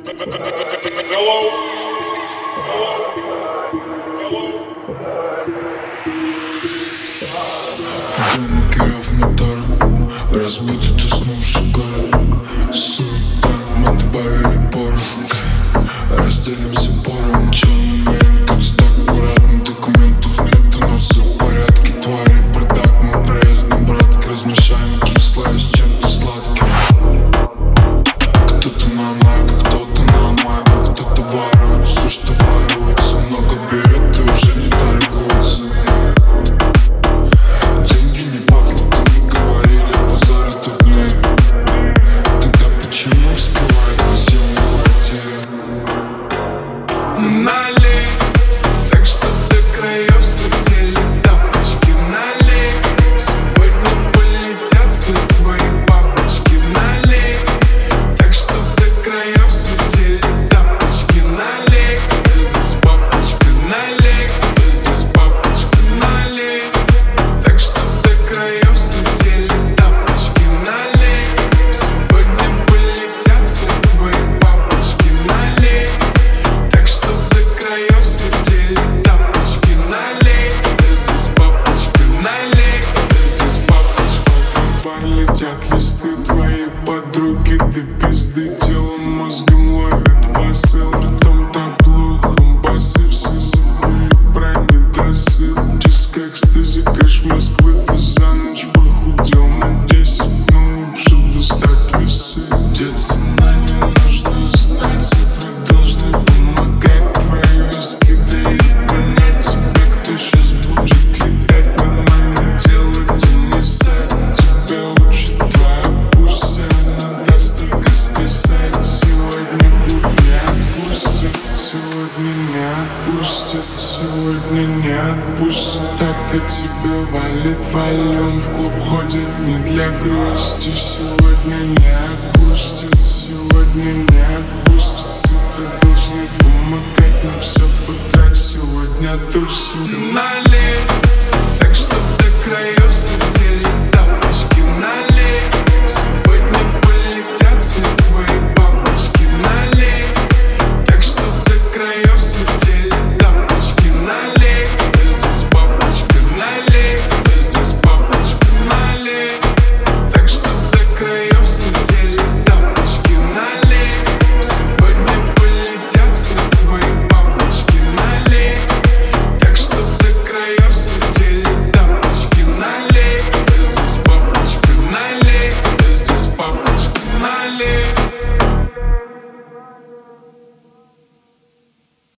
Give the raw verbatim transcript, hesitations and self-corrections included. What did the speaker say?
Hello? Hello? Hello? Громы киров мотора, разбудит уснувший город. Суета, мы добавили Порше, разделимся пором. Черный кажется так аккуратно, документов нет, у нас все в порядке. Твари, бардак, мы проездом, братки, размешаем кислое с чем-то сладким. Кто-то на ногах, кто-то на магах, кто-то ворует все, что воруется. Много берет и уже не торгуется. Деньги не пахнут, и не говорили, базара тут нет. Тогда почему их скрывают на съемной квартире? Налей, так что до краев слетели тапочки. Налей, сегодня полетят все твои бабочки. Налей, так что до краев слетели тапочки. Налей, я здесь бабочка. Налей, я здесь бабочка. Налей, так что до краев слетели тапочки. Налей, сегодня полетят все твои бабочки. Налей, так что до краев слетели тапочки. Налей, я здесь бабочка. Налей, я здесь бабочка. В бар летят листы, твои подруги до пизды. Телом, мозгом ловят басы, ртом таблухом басы. Все забыли про недосып. Диск экстази, кэш Москвы. Ты за ночь похудел на десять, но лучше достать весы. Деться на не нужно знать, цифры должны помогать. Твои виски дают понять тебе, кто сейчас будет летать. Нормально делать и не сать. Тебя учит твоя пусть, она даст только списать. Сегодня клуб не отпустит, сегодня не отпустит, сегодня не отпустит. Так-то тебя валит валюм, в клуб ходит не для грусти. Сегодня не отпустит, сегодня не отпустит. Цифры должны помогать, но все потрать. Сегодня тусим.